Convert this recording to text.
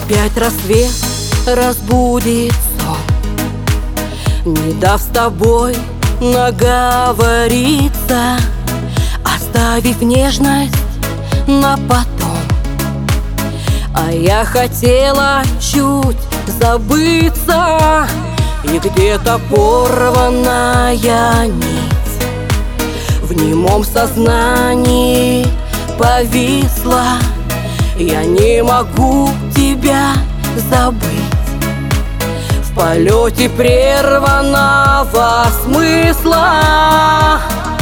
Опять рассвет разбудит сон, не дав с тобой наговориться, оставив нежность на потом. А я хотела чуть забыться, и где-то порванная нить в немом сознании повисла. Я не могу тебя забыть в полете прерванного смысла.